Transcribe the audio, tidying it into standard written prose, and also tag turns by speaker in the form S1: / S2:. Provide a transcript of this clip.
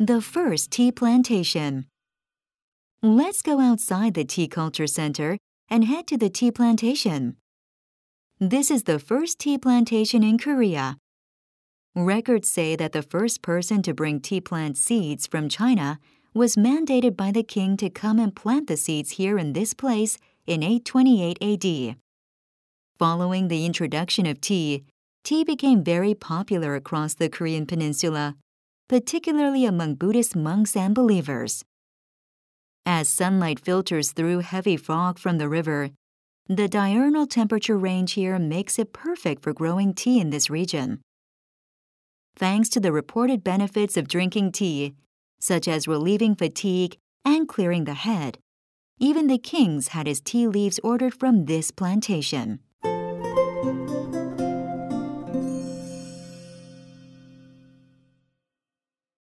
S1: The first tea plantation. Let's go outside the Tea Culture Center and head to the tea plantation. This is the first tea plantation in Korea. Records say that the first person to bring tea plant seeds from China was mandated by the king to come and plant the seeds here in this place in 828 AD. Following the introduction of tea became very popular across the Korean peninsula, particularly among Buddhist monks and believers. As sunlight filters through heavy fog from the river, the diurnal temperature range here makes it perfect for growing tea in this region. Thanks to the reported benefits of drinking tea, such as relieving fatigue and clearing the head, even the king had his tea leaves ordered from this plantation.